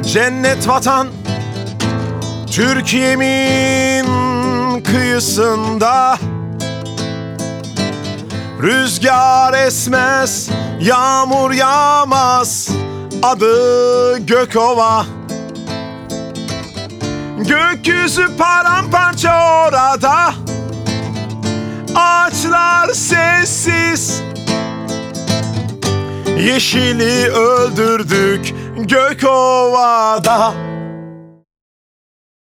Cennet vatan Türkiye'min kıyısında. Rüzgar esmez, yağmur yağmaz, adı Gökova. Gökyüzü paramparça orada, ağaçlar sessiz. Yeşili öldürdük Gökova'da.